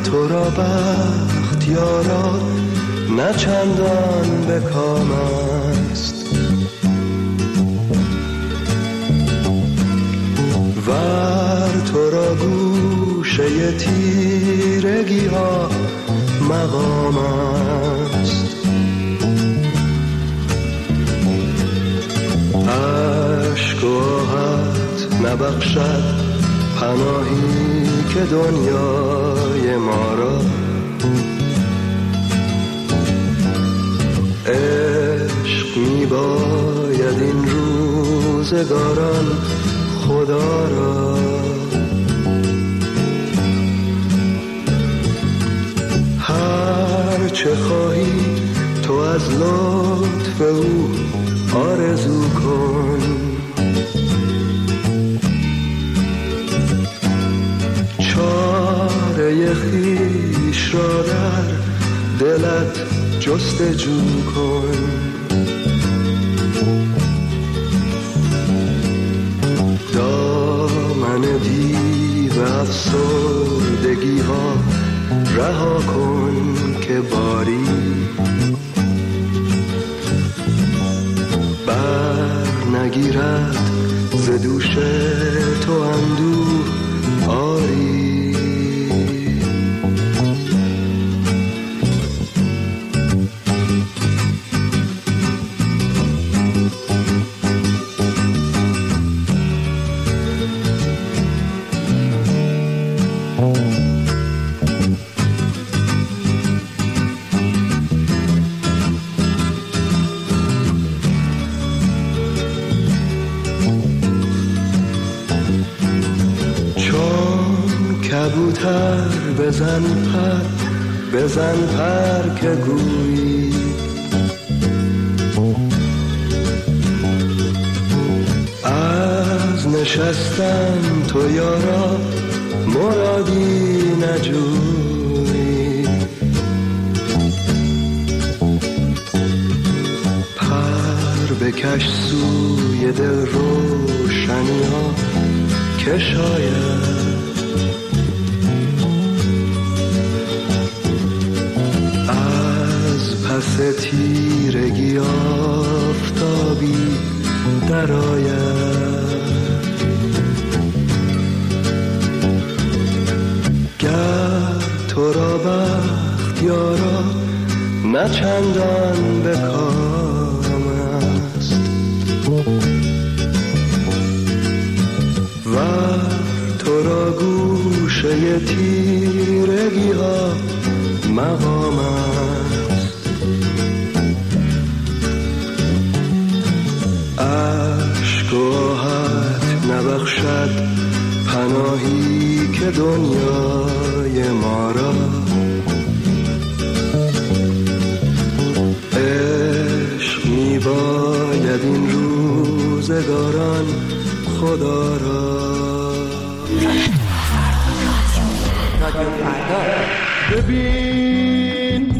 تو را بخت یارا نه چندان به کام است، ور تو را گوشه تیرگی ها مقام است. عشق و آهت نبخشد پناهی که دنیای ما را، عشق می باید این روزگاران خدا را. هر چه خواهی تو از لطف او آرزو کن، چاره خویش را در دلت جستجو کن. دامن دیو افسردگی ها رها کن که باری بر نگیرد ز دوش تو اندوه آری. کبوتر بزن پر که گویی، از نشستن تو یارا مرادی نجویی. پر بکش سوی دل روشنی ها که شاید پس تیرگی آفتابی درآید. گر تو را بخت یارا نه چندان به کام است، ور تو را گوشه تیرگی ها مقام است. عشق و آهت نبخشد پناهی که دنیای ما را، عشق می باید این روزگاران خدا را. ببین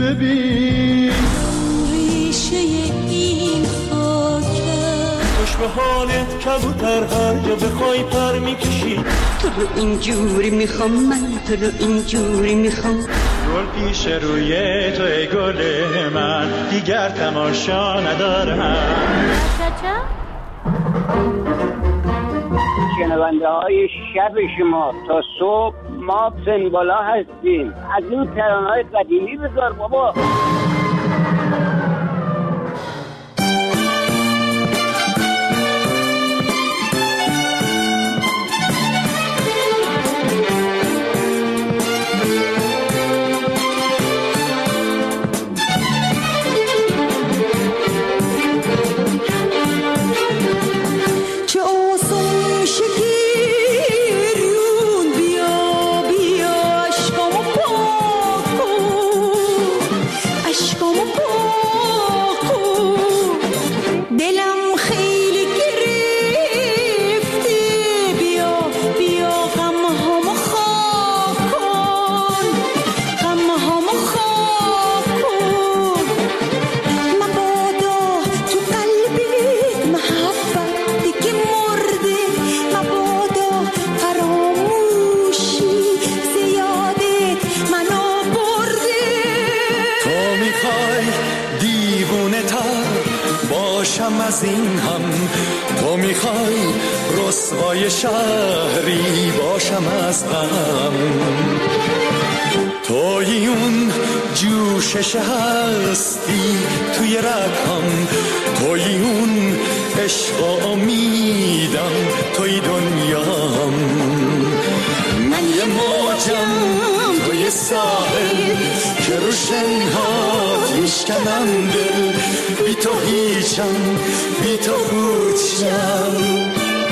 ریشه این خوش به حالت کبوتر هر جا بخوای پر میکشی. تو رو اینجوری میخوام، من تو رو اینجوری میخوام. گل پیش روی تو ای گل من، دیگر تماشا ندارم. شنونده های شب شما تا صبح ما سنبالا هستیم. از این ترانه‌های قدیمی بذار بابا. باشم از این هم، تو میخوای رسوای شهری باشم از غم. توی اون جوشش هستی توی رگم، توی اون عشق و امیدم، توی دنیام. من یه موجم توی ساحل که رو شنهات میشکنم دل، بی تو هیچم، بی تو پوچم.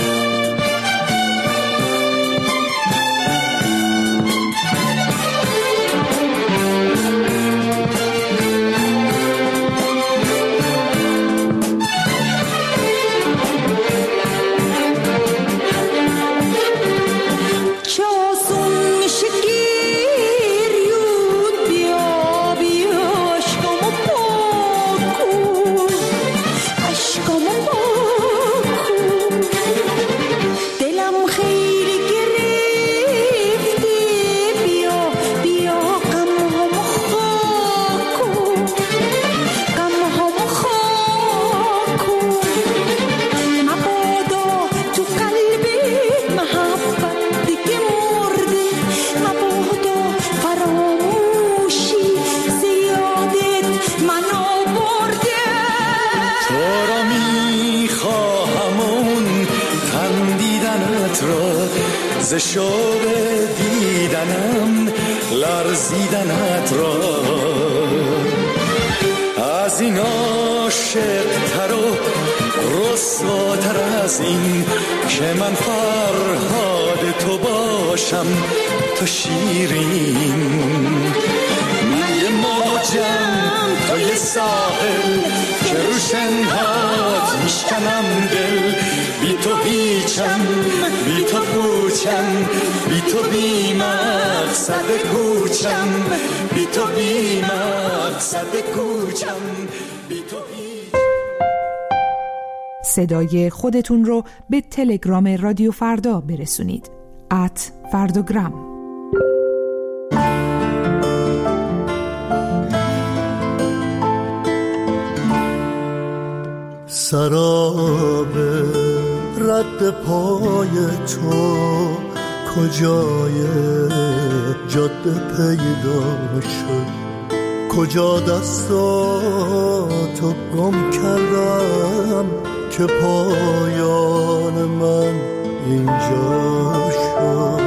ز شوق دیدنم لرزیدنت را، از این عاشق‌تر و رسواتر از این که من فرهاد تو باشم تو شیرین. من یه موجم توی ساحل که رو شنهات میشکنم دل، بی تو هیچم، بی تو پوچم، بی تو بی مقصد کوچم، بی تو بی مقصد کوچم، بی تو هیچ. صدای خودتون رو به تلگرام رادیو فردا برسونید @فردوگرام. سراب رد پای تو کجای جاده پیدا شد، کجا دستاتو گم کردم که پایان من اینجا شد.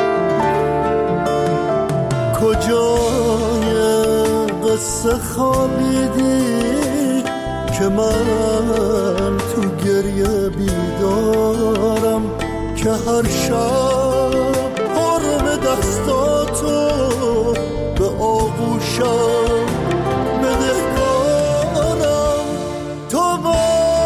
کجای قصه خوابیدی که من تو گریه بیدارم، که هر شب حرم دستاتو به آغوشم بدهکارم. تو با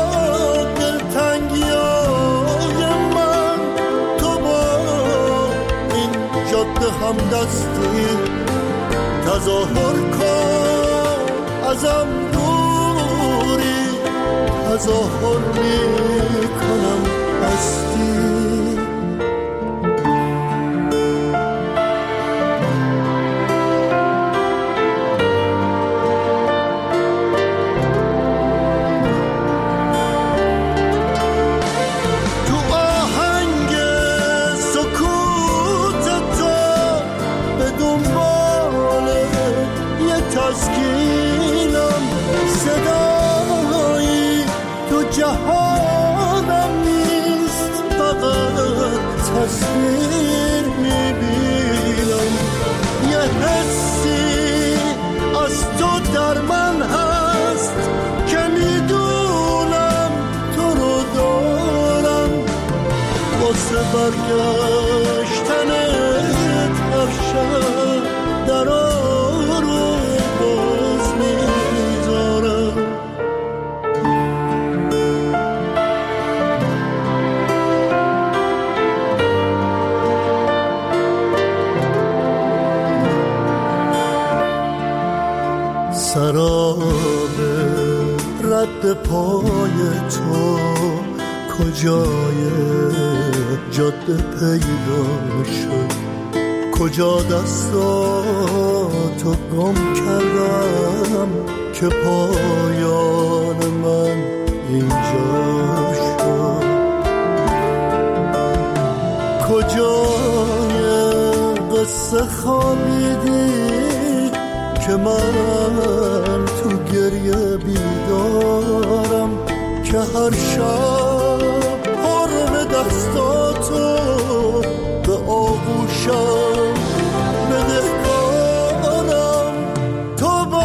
دلتنگیای من، تو با این جاده همدستی تظاهر کن ازم دوری، تظاهر میکنم هستی. تسکینم صدایی تو جهانم نیست، فقط تصویر میبینم. یه حسی از تو در من هست که میدونم تو رو دارم، واسه برگشتنت هر شب در سراب رد پای تو کجای جاده پیدا شد، کجا دستاتو گم کردم که پایان من اینجا شد. کجای قصه خوابیدی که من تو گریه بیدارم، که هر شب حرم دستاتو به آغوشم بدهکارم. تو با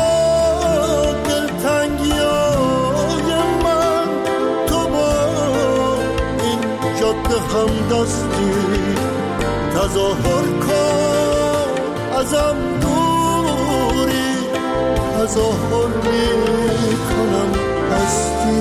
دلتنگیای من، تو با این جاده همدستی تظاهر کن ازم دوری، تظاهر میکنم هستی.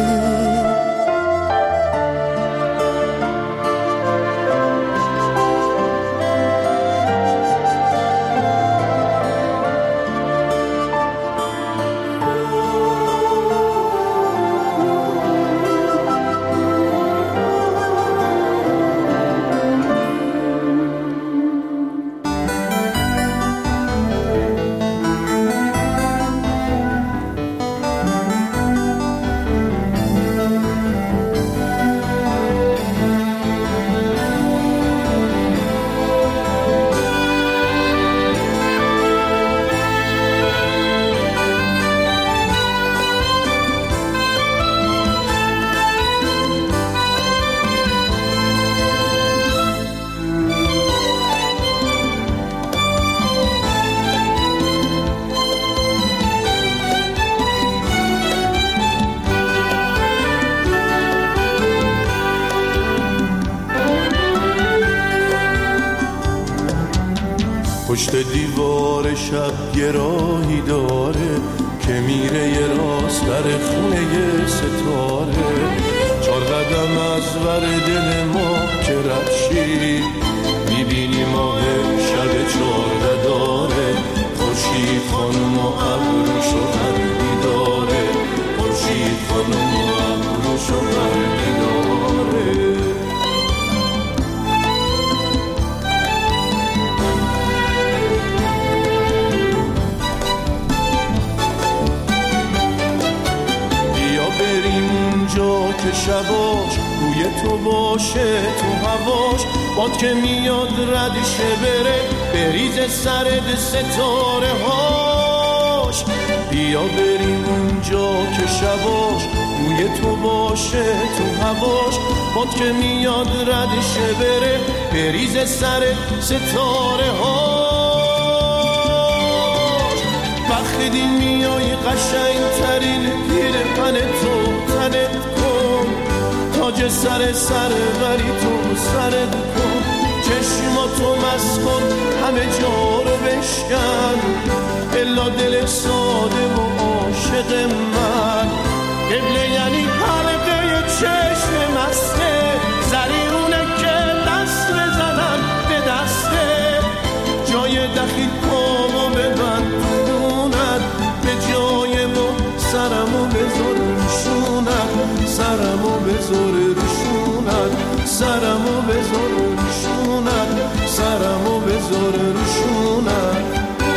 پشت دیوار شب یه راهی داره که میره یه راست در خونه یه ستاره. 4 قدم از ور دل ما که رفشی میبینی ماه شب 14 داره. خورشید خانم و ابروشو بردی داره، خورشید خانم و ابروشو بردی داره. که شباش روی تو باشه، تو هواش باد که میاد ردشه بره بریز سرد ستاره هاش. بیا بریم اونجا که شباش روی تو باشه، تو هواش باد که میاد ردشه بره بریز سرد ستاره هاش. وقتی میای قشنگ ترین پیرهن تو تنت کن، تاج سر بری تو سرت کن. چشماتو مسکن همه جا رو بشکن، الا دل ساده و عاشق من. قبله یعنی حلقه چشم مسته، زریونه که دست بزنم به دسته. جای دخیل پامو ببند دونت، به جای ما سرمو بذار روشونت، سرمو بذار روشونت، سرمو بذار روشونت، سرمو بذار روشونت.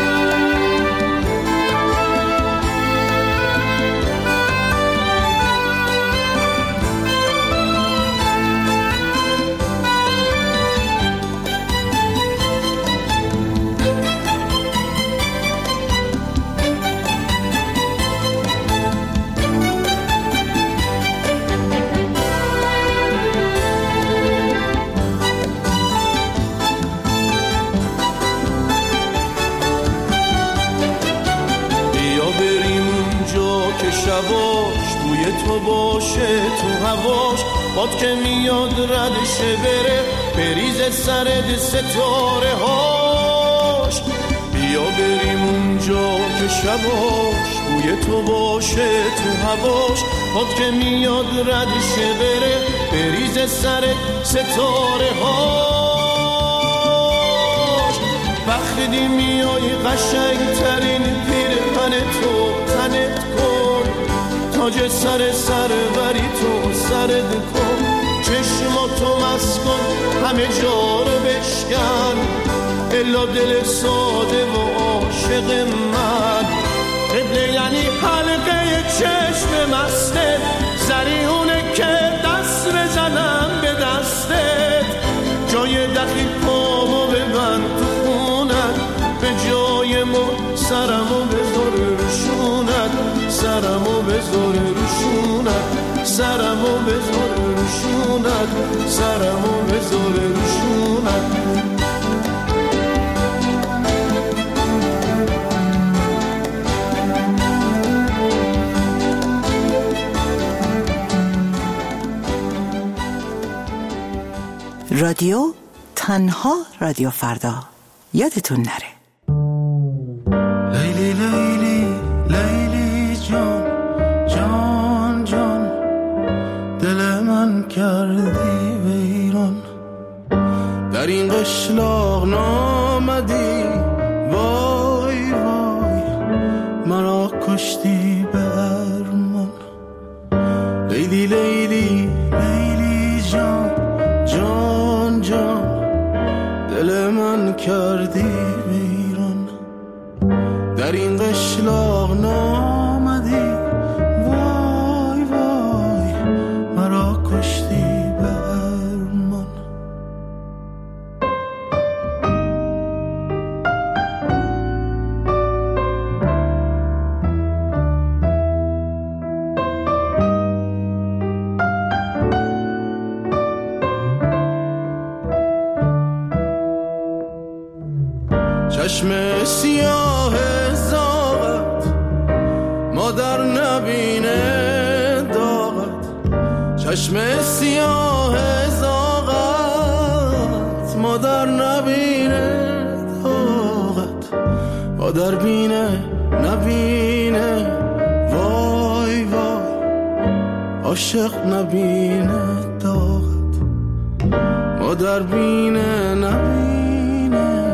شباش توی تو باشه، تو هواش باد که میاد ردشه بره بریز سرد ستاره هاش. بیا بریم اونجا که شباش توی تو باشه، تو هواش باد که میاد ردشه بره بریز سرد ستاره هاش. وقتی میای قشنگ ترین پیرهن تو تنت کن، تاج سر بری تو سرت کن. چشماتو مسکن همه جا رو بشکن، الا دل ساده و عاشق من. قبله یعنی حلقه چشم مسته، زریون بذاره روشونت، سرمو بذاره روشونت. رادیو تنها رادیو فردا، یادتون نره. لیلی لیلی لیلی جان جان جان، دل من کردی ویران. در این قشلاق نامدی، وای وای مرا کشتی به ارمان. لیلی لیلی لیلی جان جان جان، دل من کردی ویران. در این قشلاق نامدی، وای وای مرا کشتی به ارمان. چشم سیاه زاغت مادر نبینه داغت، چشم سیاه زاغت مادر نبینه داغت. مادر بینه نبینه، وای وای عاشق نبینه داغت. مادر بینه نبینه،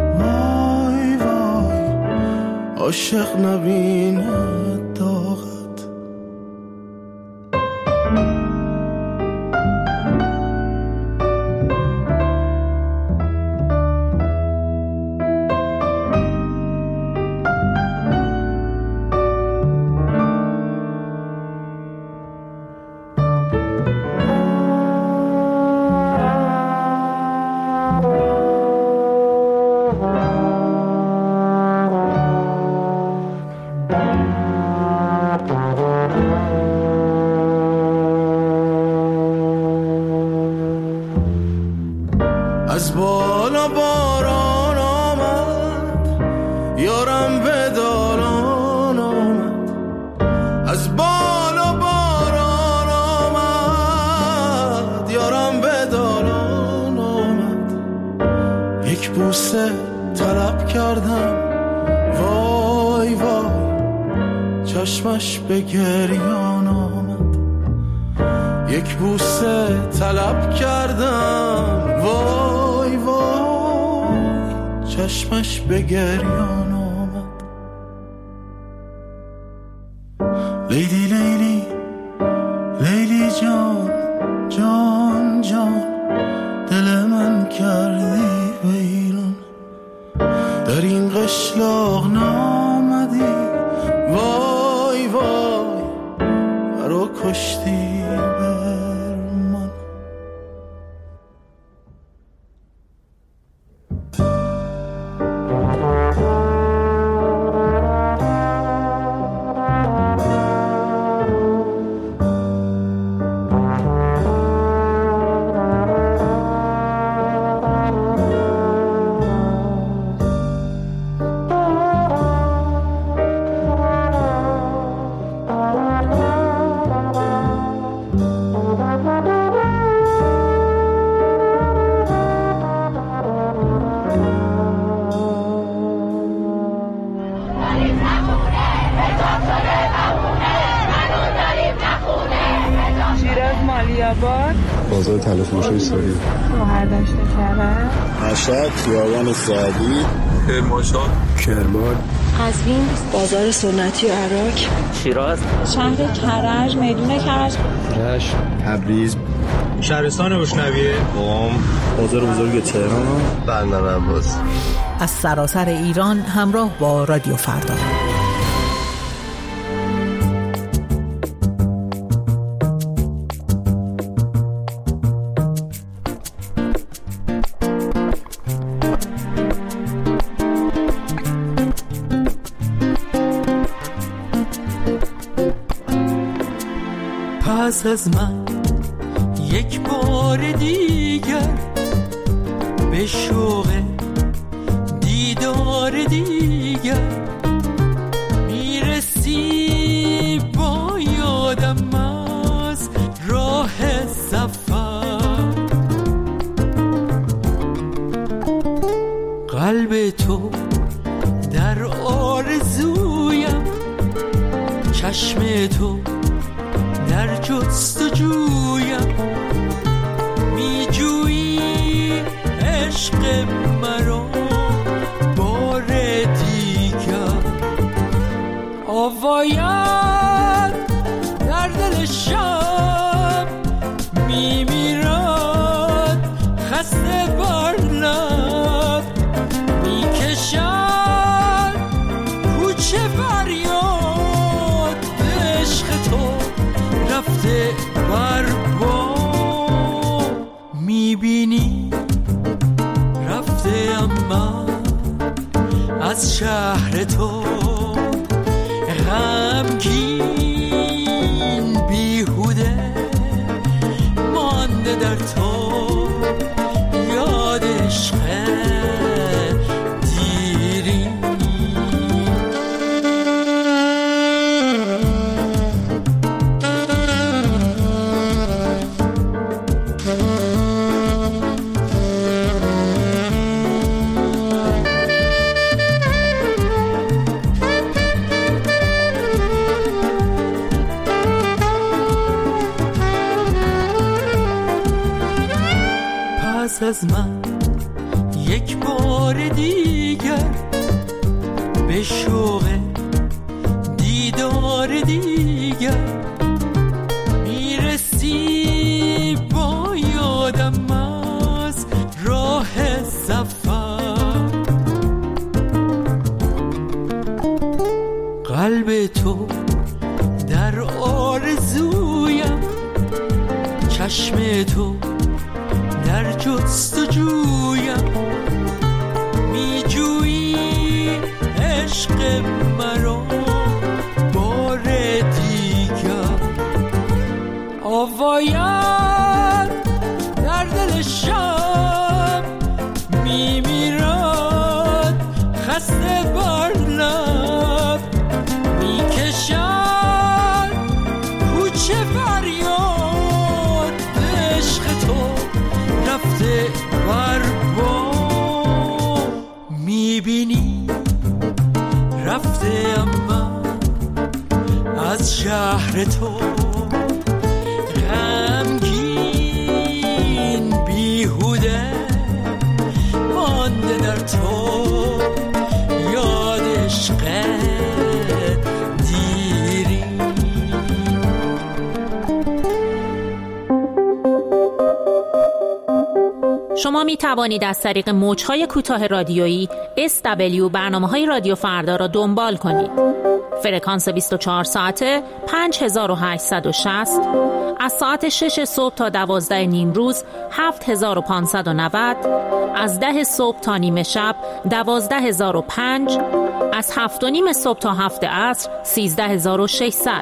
عاشق نبینه داغت. از بالا باران آمد، یارم به دالان آمد. از بالا باران آمد، یارم به دالان آمد. یک بوسه طلب کردم، وای وای چشمش به گریان آمد. یک بوسه طلب کردم، وای وای چشمش به گریان آمد. لیلی لیلی لیلی جان جان جان، دل من کردی ویران. در این قشلاق نامدی، وای وای مرا کشتی برمان. بازار تلفروشی سوری، شهرداشت کرد، مشهد، خیابان سعدی، کرمانشاه، کرمان، قزوین، بازار سنتی عراق، شیراز، شهر کرج، میدون کرج، رشت، تبریز، شهرستان اشنویه، قم، بازار بزرگ تهران، بندر عباس. از سراسر ایران همراه با رادیو فردا. پس از من یک بار دیگر به شوق دیدار دیگر میرسی با یادم از راه سفر. قلب تو در آرزویم، چشم تو در جستجویم، میجویی عشق مرا بار دیگر. آواید در دل شب میمیرد خسته بر لب، میکشد کوچه فریاد عشق تو رفته بر با. میبینی رفته اما از شهر تو غمگین بیهوده مانده در تو یاد عشق دیری. پس از من یک بار دیگر به شوق دیدار دیگر میرسی با یادم از راه سفر. قلب تو در آرزویم، چشم تو در جستجویم، میجویی عشق مرا بار دیگر. آواید در دل شب میمیرد خسته بر لب، میکشد کوچه فریاد عشق تو رفته بر با. میبینی رفته اما از شهر تو غمگین بیهوده مانده در تو یاد عشق دیری. شما می توانید از طریق موج‌های کوتاه رادیویی SW برنامه‌های رادیو فردا را دنبال کنید. فرکانس 24 ساعته 5860، از ساعت 6 صبح تا 12 نیم روز 7590، از 10 صبح تا نیمه شب 12005، از 7 و نیم صبح تا 7 عصر 13600.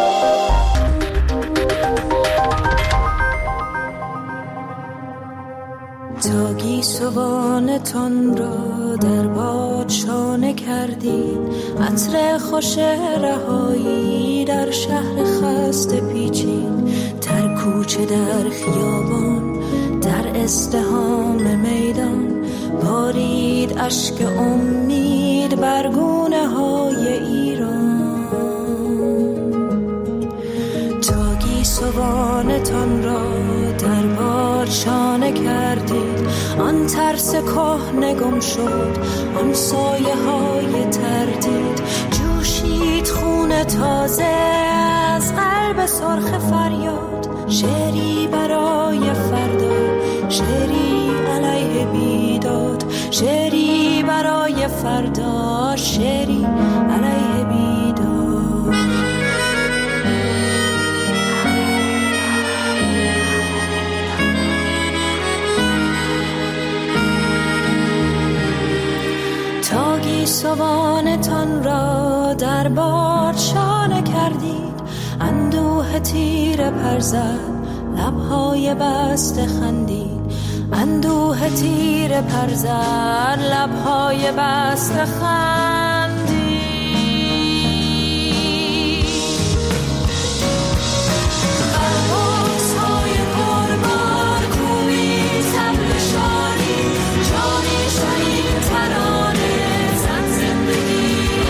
تا گیسوانتان را در باد شانه کردید، عطر خوش رهایی در شهر خسته پیچید، در کوچه در خیابان در ازدحام میدان بارید اشک امید بر گونه های ایران. تا گیسوانتان را در باد شانه کردید، آن ترس کهنه گم شد، آن سایه های تردید، جوشید خون تازه از قلب سرخ فریاد. شعری برای فردا، شعری علیه بیداد، شعری برای فردا، شعری علیه بیداد. تا گیسوانتان را در باد شانه کردید، اندوه تیر پر زد لبهای بسته خندید، اندوه تیر پرزد، لبهای بسته خندید. بربازهای پربار کوبی طبل شادی، جانی شنید ترانه زن زندگی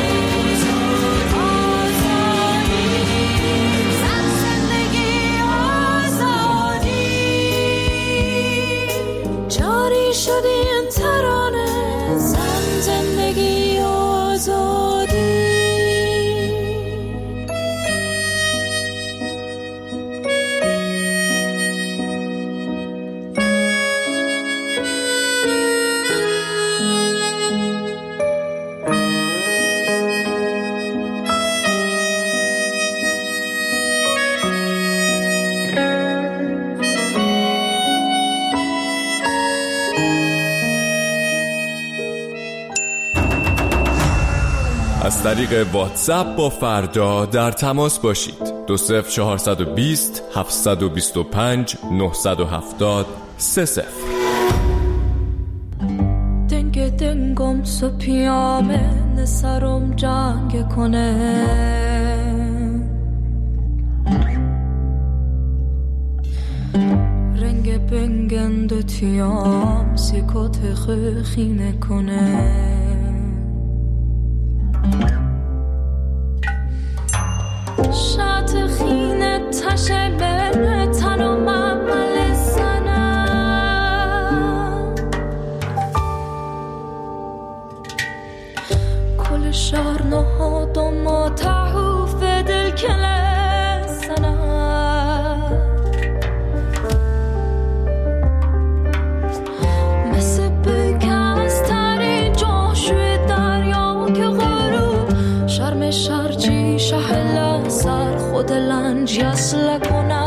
آزادی، زن زندگی آزادی. جاری شد این ترانه زن زندگی آزادی. از طریق واتساپ با فردا در تماس باشید. 20420 725 970 30. دنگ دنگم سو پیامه نسرم جنگ کنه، رنگ بنگند و تیام سیکوت خینه کنه. شات خینه تشه بره تنو ممل زنم، کل شهر نهاد و ما تحوف دل کله زنم. مثل بکستری جاشوی دریا که غروب شرم شرچی شهلا سر خود لنج یسل کنم.